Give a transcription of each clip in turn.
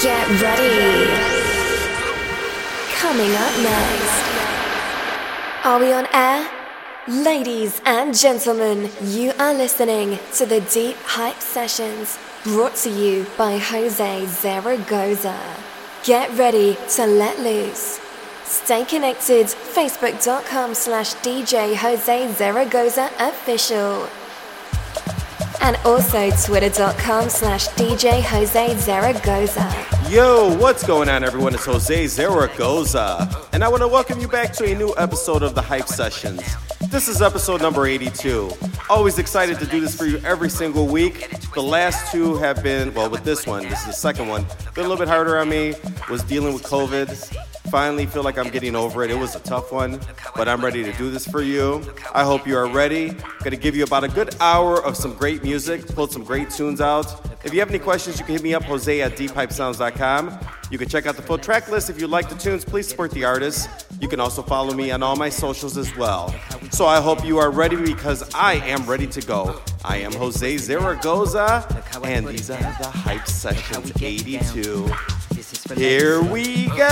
Get ready. Coming up next. Are we on air? Ladies and gentlemen, you are listening to the Deep Hype Sessions, brought to you by Jose Zaragoza. Get ready to let loose. Stay connected, facebook.com/DJ Jose Zaragoza official. And also twitter.com/DJ Jose Zaragoza. Yo, what's going on, everyone? It's Jose Zaragoza, and I want to welcome you back to a new episode of the Hype Sessions. This is episode number 82. Always excited to do this for you every single week. The last two have been, well, with this one, this is the second one, been a little bit harder on me, was dealing with COVID. Finally feel like I'm getting over it. It was a tough one, but I'm ready to do this for you. I hope you are ready. Gonna give you about a good hour of some great music, pulled some great tunes out. If you have any questions, you can hit me up, Jose at deephypesounds.com. You can check out the full track list. If you like the tunes, please support the artists. You can also follow me on all my socials as well. So I hope you are ready, because I am ready to go. I am Jose Zaragoza, and these are the Hype Sessions 82. Here we go.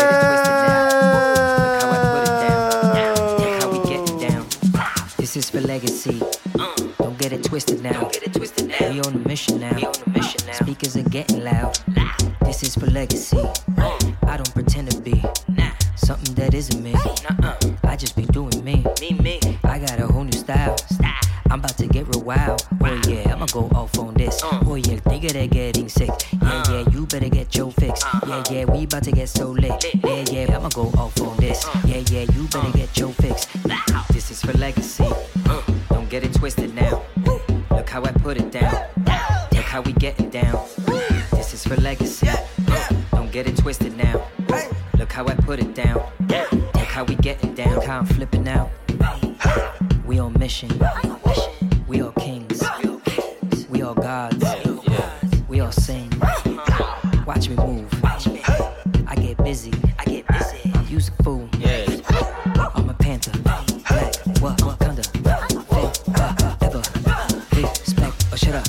This is for legacy. Don't get it twisted now. We on a mission now. Speakers are getting loud. This is for legacy. I don't pretend to be something that isn't me. I just be doing me. I got a whole new style. I'm about to get real wild. Oh yeah, I'ma go off on this. Oh yeah, nigga, they're getting sick. Yeah, you better get your fix. Yeah, we about to get so lit. Yeah, I'ma go off on this. Yeah, you better get your fix. This is for legacy. Don't get it twisted now. Look how I put it down. Look how we getting down. This is for legacy. Don't get it twisted now. Look how I put it down. Look how we getting down. Look how I'm flipping out. We on mission. We all kings. We all gods. We all sing. Watch me move. I get busy. Use a fool. I'm a panther. Black. Wakanda. Ever. Respect. Oh, shut up.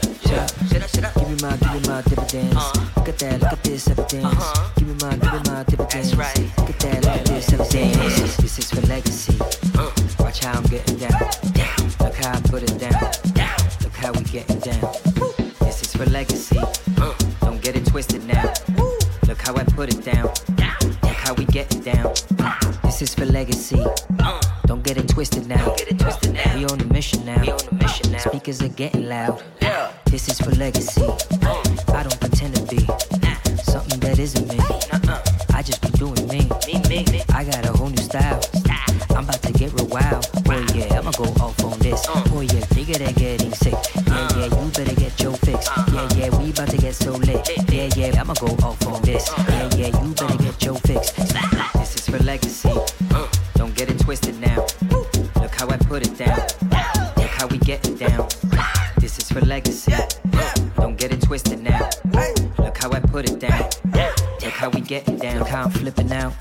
Give me my dividends. Look at that. Look at this evidence. Give me my dividends. Look at that. Look at this evidence. This is for legacy. Watch how I'm getting down. Look how I put it down. Look how we getting down. This is for legacy. Don't get it twisted now. Look how I put it down. Look how we getting down. This is for legacy. Don't get it twisted now. We on a mission now. Speakers are getting loud. This is for legacy. I don't pretend to be something that isn't me. I just be doing me. I got a whole new style. I'm about to get real wild. Oh yeah, I'ma go off on this. Oh yeah, nigga, they're getting sick. Yeah, you better get your fix. Yeah, we about to get so lit. Yeah, I'ma go off on this. Yeah, you better get your fix. This is for legacy. Don't get it twisted now. Look how I put it down. Look how we getting down. This is for legacy. Don't get it twisted now. Look how I put it down. Look how we getting down. Look how I'm flipping out.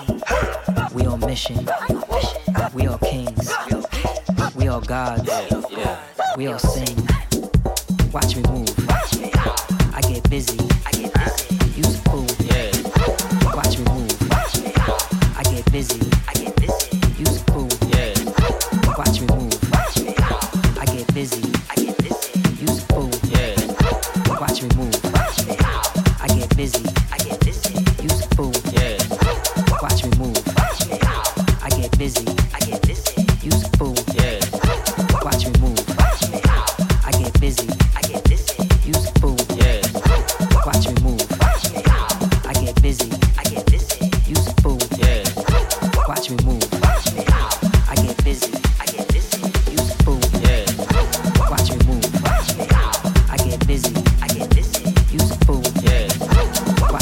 We on mission. We all kings. We all gods. We all sing. Watch me move. I get busy. Use a fool. Watch me move. I get busy. Use a fool. Watch me move. I get busy. Use a fool. Watch me move. I get busy. Use a fool. Watch me move. I get busy. Use a fool. Watch me move. I get busy. Use a fool. Watch me move. I get busy. Use a fool. Watch me move. I get busy. Use a fool. Watch me move. I get busy. Use a fool.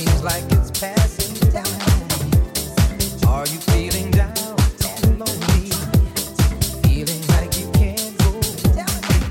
seems like it's passing time. Are you feeling down and lonely? Feeling like you can't go down?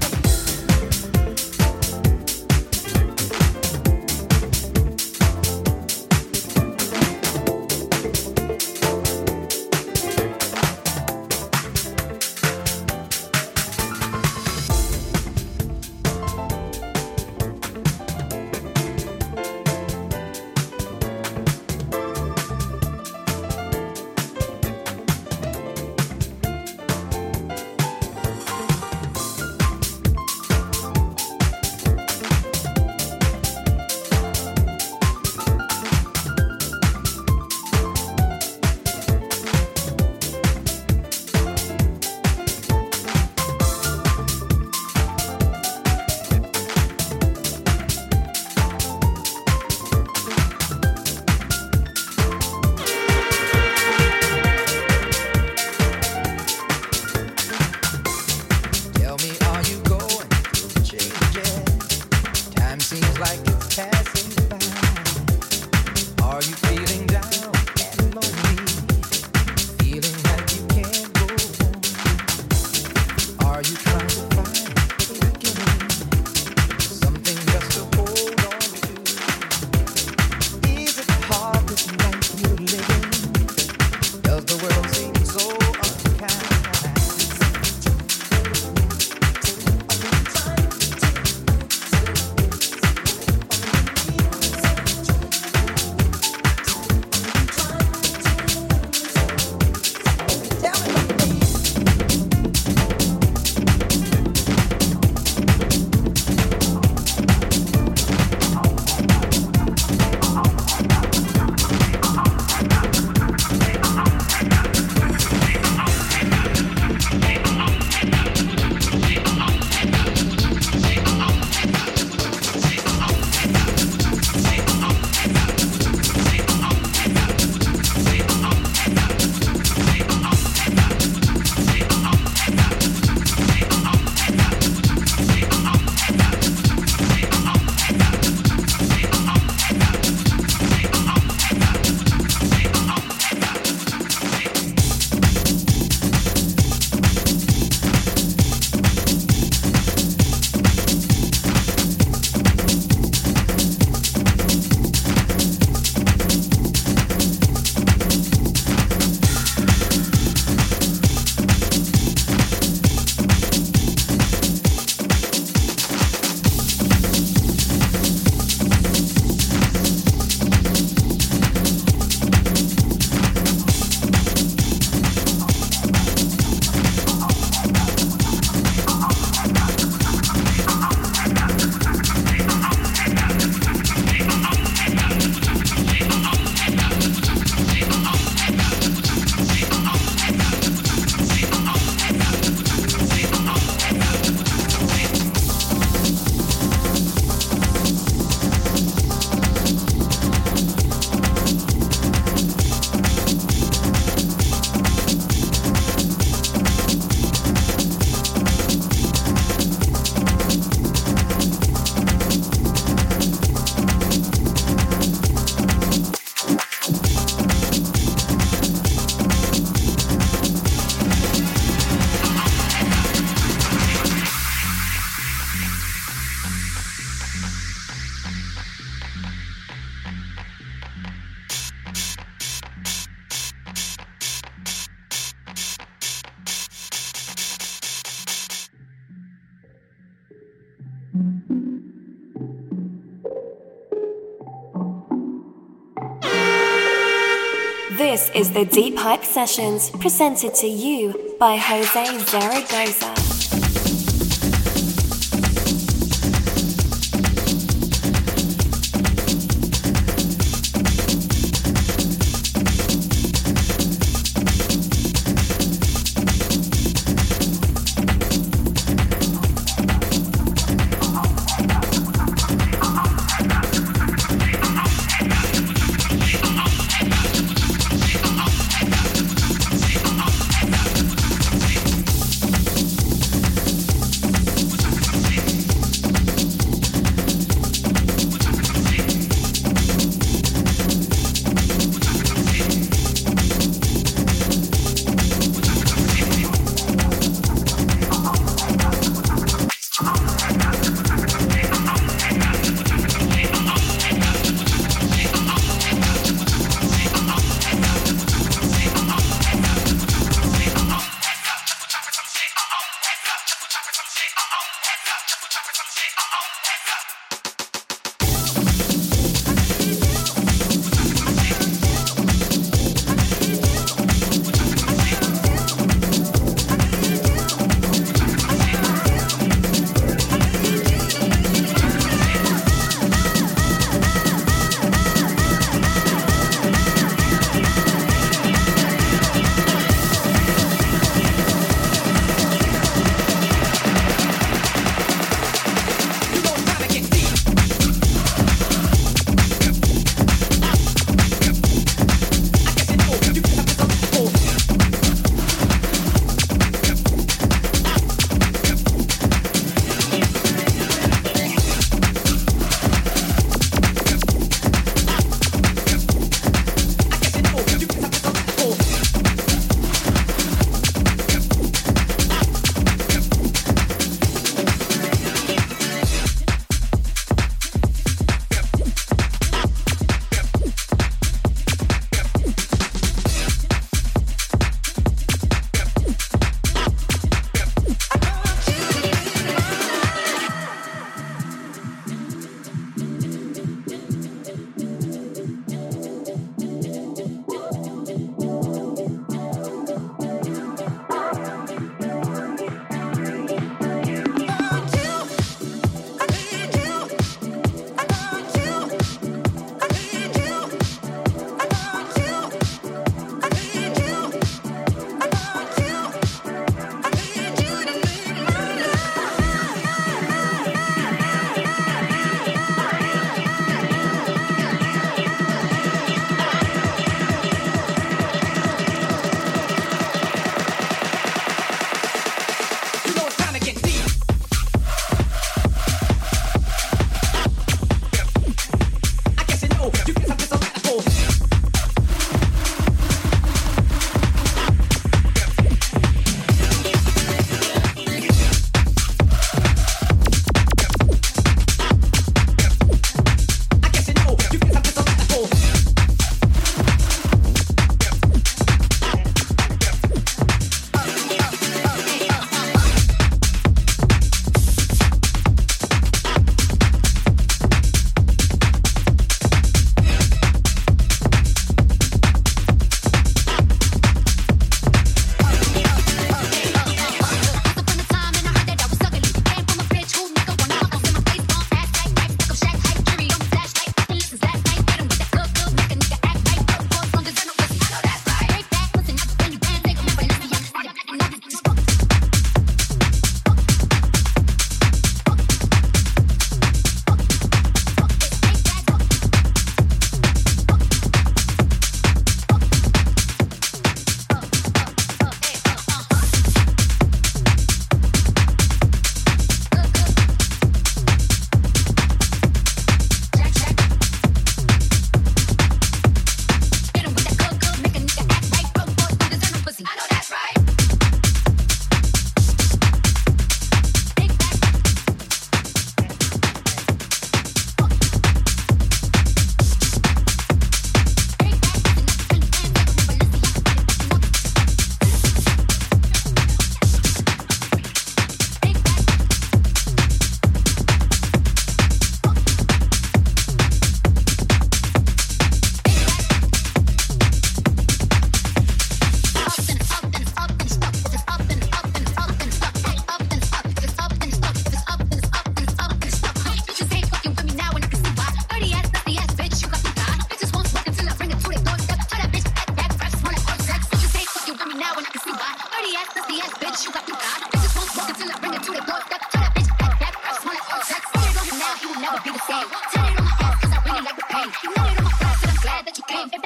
This is the Deep Hype Sessions, presented to you by Jose Zaragoza.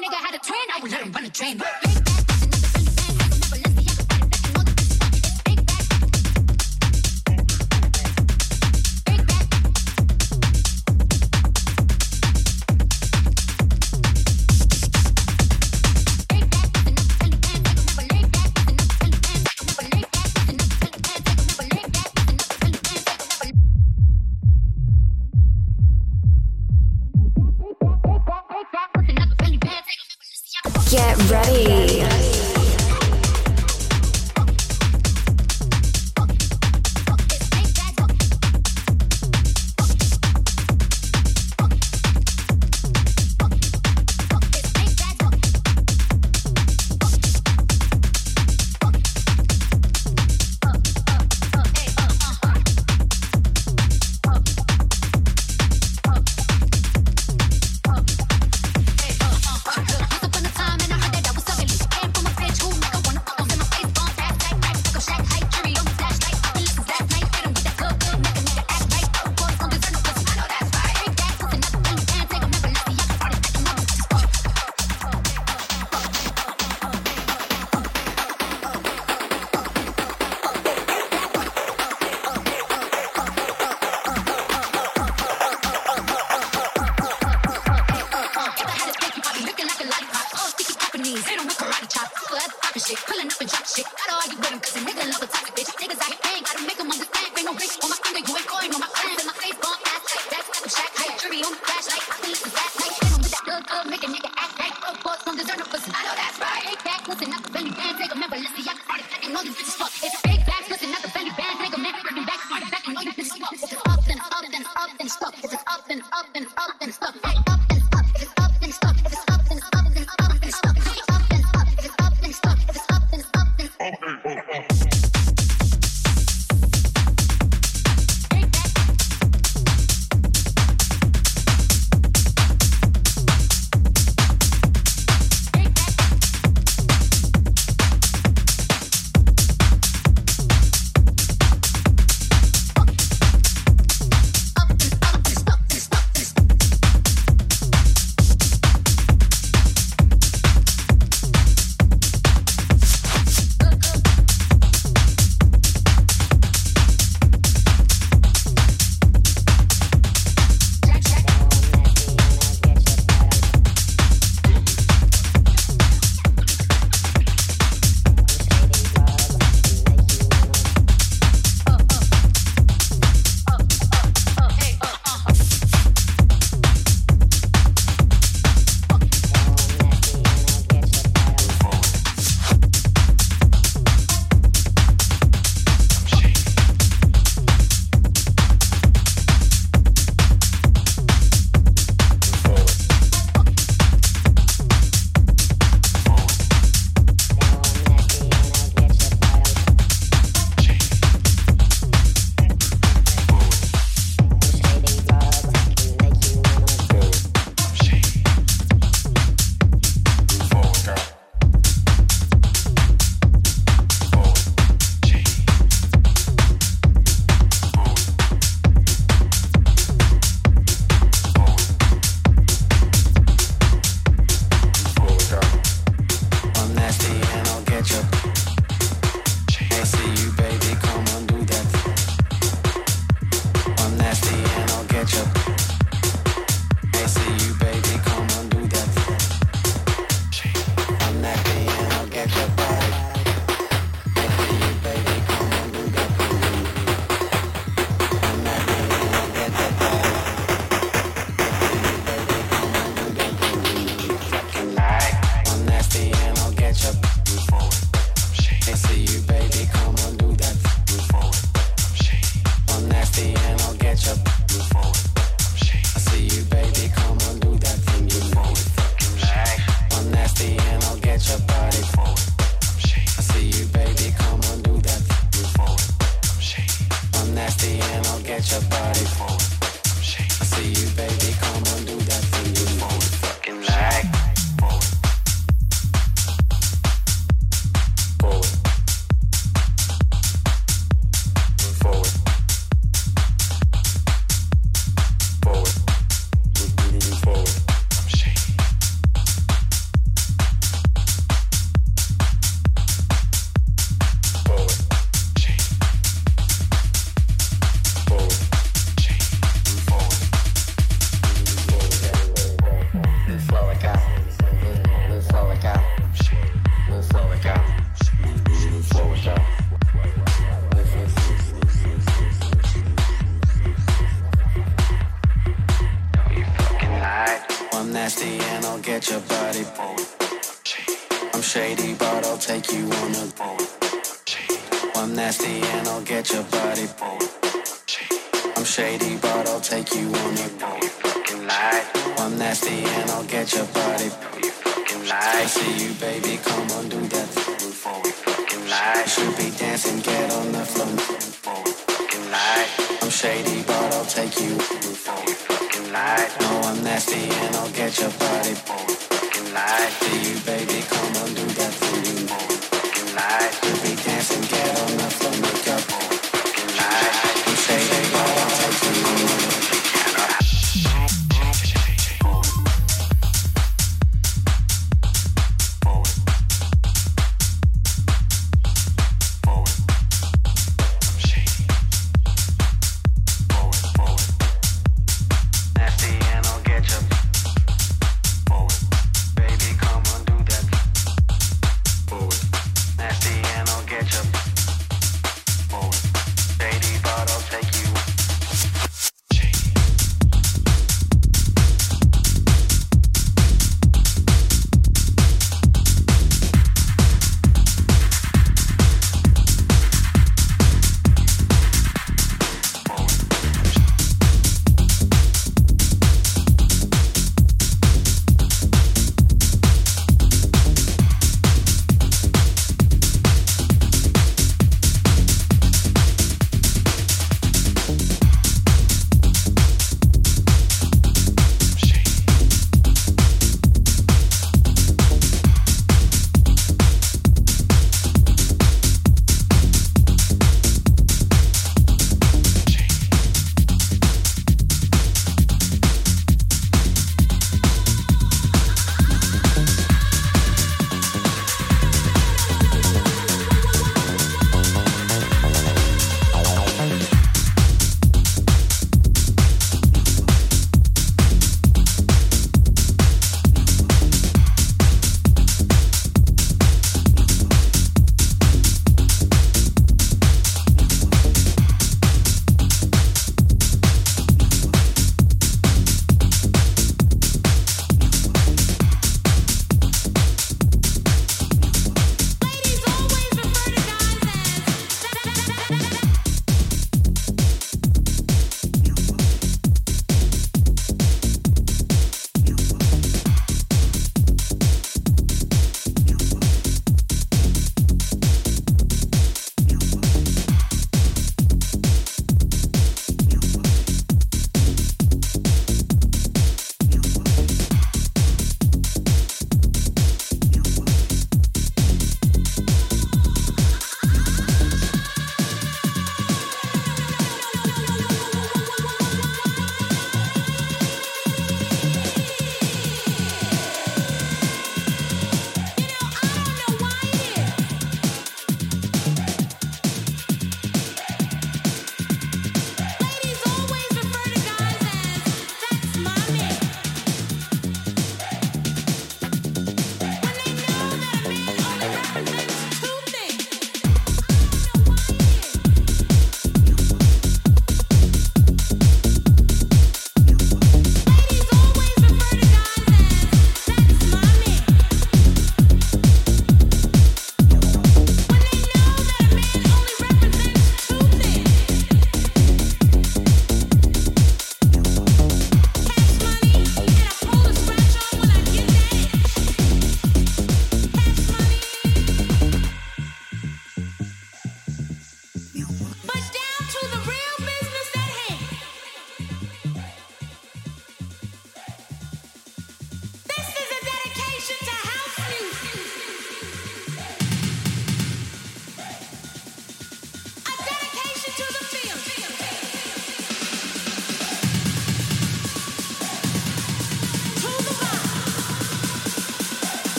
nigga had a twin, I would let him run a train. Get ready. and I'll get your body bold. I'm shady, but I'll take you on a boat. I'm nasty and I'll get your body bold. I'm shady, but I'll take you on a boat. I'm nasty and I'll get your body bold. I see you, baby, come on, do that thing forward. Should be dancing, get on the floor. I'm shady, but I'll take you forward. No, I'm nasty and I'll get your body bold. See you, baby, come on, do that thing forward. Should be dancing, get on the floor, make your bold. I'm shady, but I'll take you forward.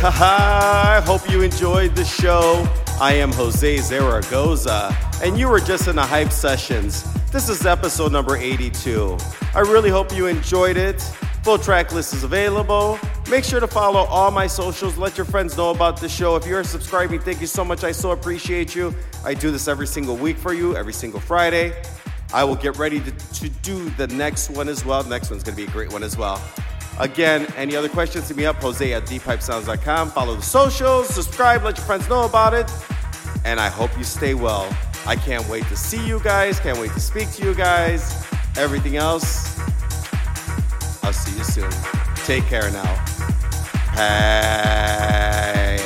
I hope you enjoyed the show. I am Jose Zaragoza, and you were just in the Hype Sessions. This is episode number 82. I really hope you enjoyed it. Full track list is available. Make sure to follow all my socials. Let your friends know about the show. If you're subscribing, thank you so much. I so appreciate you. I do this every single week for you, every single Friday. I will get ready to do the next one as well. The next one's going to be a great one as well. Again, any other questions, hit me up, Jose at deephypesounds.com. Follow the socials, subscribe, let your friends know about it. And I hope you stay well. I can't wait to see you guys. Can't wait to speak to you guys. Everything else, I'll see you soon. Take care now. Peace.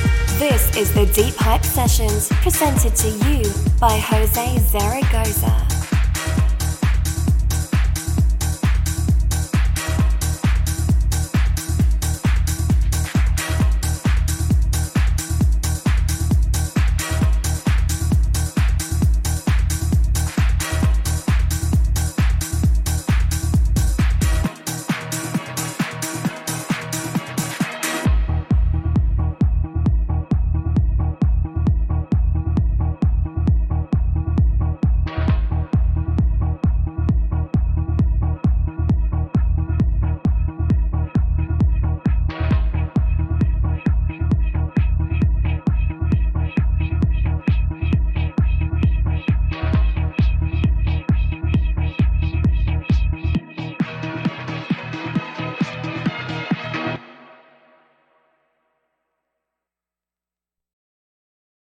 This is the Deep Hype Sessions, presented to you by Jose Zaragoza.